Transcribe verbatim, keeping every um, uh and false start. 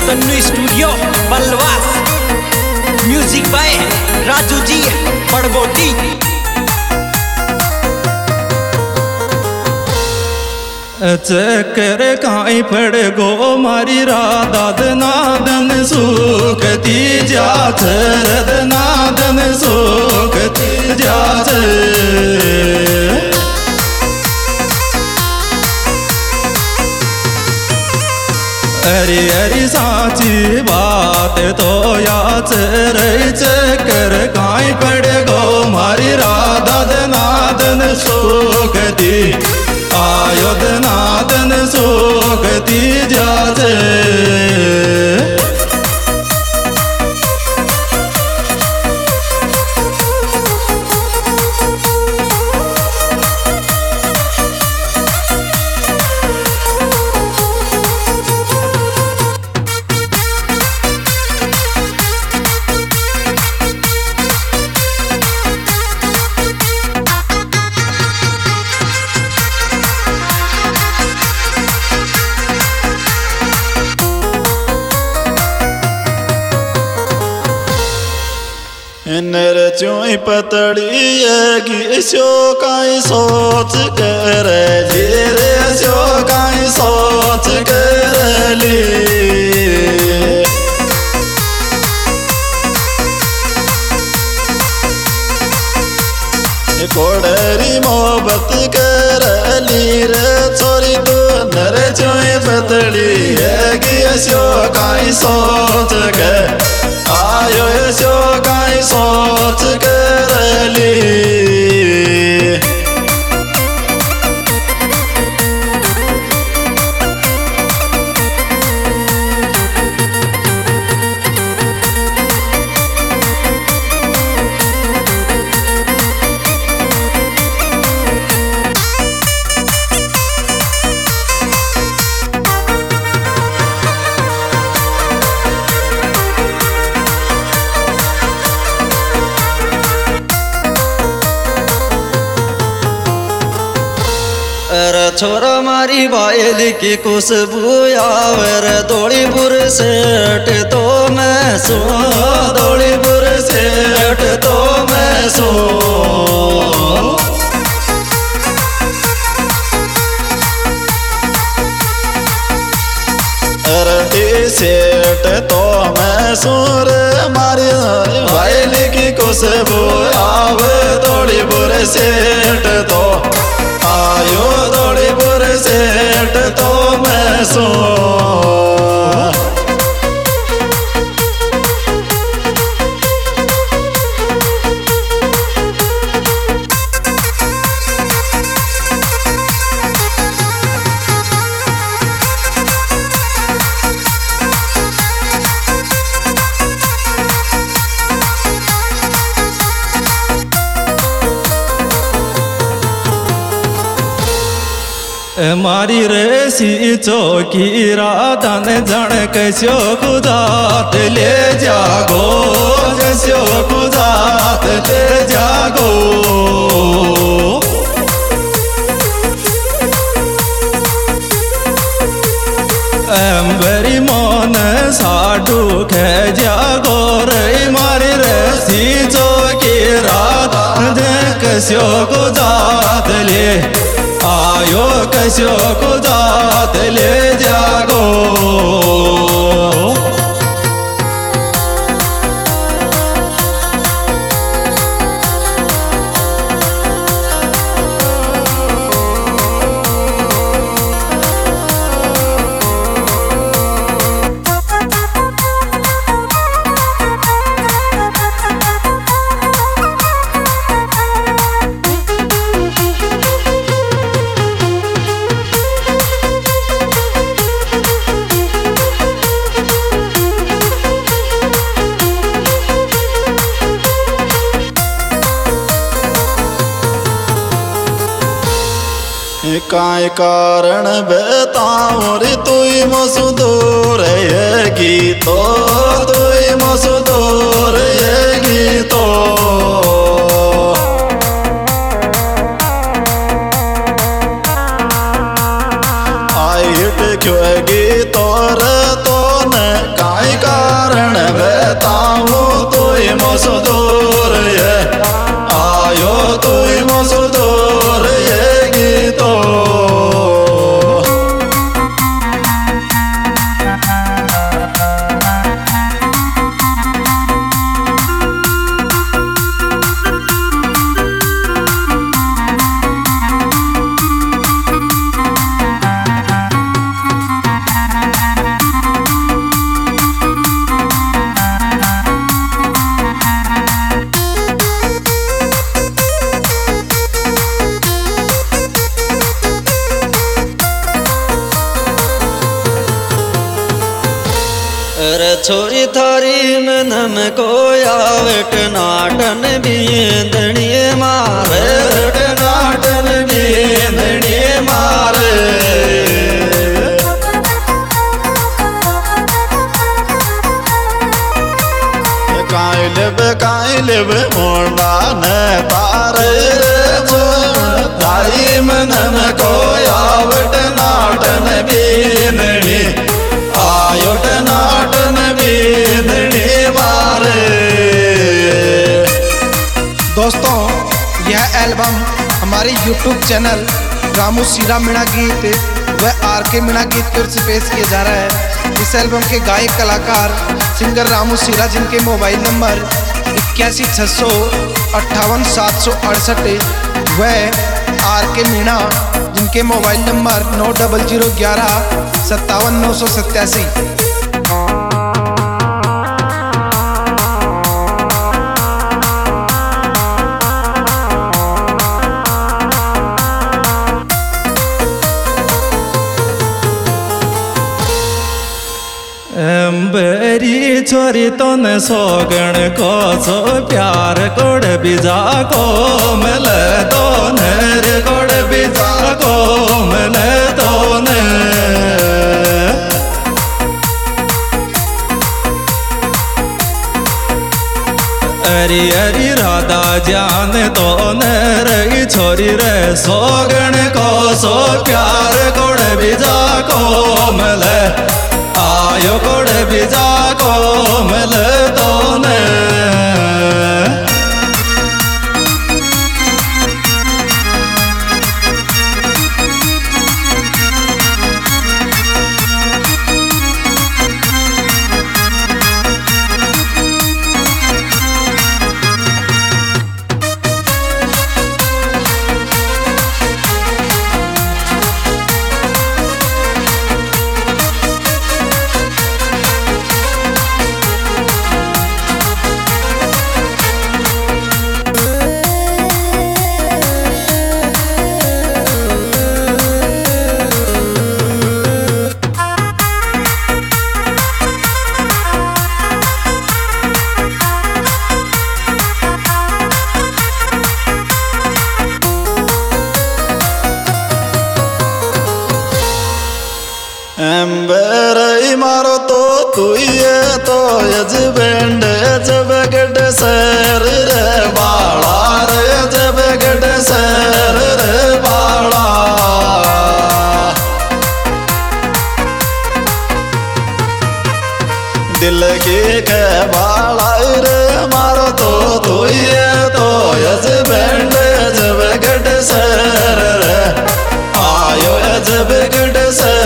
Tannu studio Balwas. Music by Raju ji Badgoti. चक्कर काई पड़ गो मारी राधा नादन सुखती जाच रद नादन सुखती जाच। अरे अरे साची बात तो याच रही चक्कर काई पड़ गो मारी राधा नादन सुखती आयोद नादन सुखती जाचे। नर चोई पतड़ी है शो काई सोच कर रे शो काई सोच कर ली। कोडरी मोहब्बत कर ली रे छोरी तू नर चोई पतड़ी है शो काई सोच कर आयो शो काई सोच कर ली। छोरा मारी बायल की खुशबू आवर दौड़ी बुर सेठ तो मैं सो दौड़ी बुर सेठ तो मैं सो। अरे सेठ तो मैं सुर मारी बायल की खुशबू आवे दौड़ी बुर सेठ तो आयो दौड़ी बुर सेठ तो मैं सो। मारी रेसी चौकी राधन जन कसो खुदात ले जागो कसो खुदात ले जागो। अम्बरी मोन साडू खे जागो रे मारी रेसी चौकी राधन कसो खुदात ले आयो कसो खुदात ले जागो। काय कारण बेतावर तुई मसुदूर ये गीतो तुई मसुदूर ये गीतो। आई हिट क्यों गीतो रे तो न मसदूर ये आयो तू मसदूर ये गीतो छोरी थारी में नम को आवट नाटन बींदनी मारे नाटन बींदनी मारे काइलब काइलब मोड़ा न तारे थारी में नम को आवट नाटन बींदनी आयोट नाटन दोस्तों यह एल्बम हमारे यूट्यूब चैनल रामू सीरा मीणा गीत व आर के मीणा गीत की ओर से पेश किया जा रहा है। इस एल्बम के गायक कलाकार सिंगर रामू सीरा, जिनके मोबाइल नंबर इक्यासी छः सौ अट्ठावन सात सौ अड़सठ व आर के मीणा, जिनके मोबाइल नंबर नौ डबल जीरो ग्यारह सत्तावन नौ सौ सत्तासी। बेरी छोरी तोन सोगण को सो प्यार कोड बिजा को मिल दोन रे कोड बिजा को मिल दोन अरे अरे राधा जान तो रे छोरी रे सोगण को सो प्यार कोड बिजा को मिल आयो कोड बिजा को मिल दोन एम्बेरई मारो तो तू ये तो यजबेंड जब गड सर रे बाला रे जब गड सर रे बाला दिल की के बाला रे मारो तो तू ये तो यजबेंड जब गड सर रे आयो जब गड सर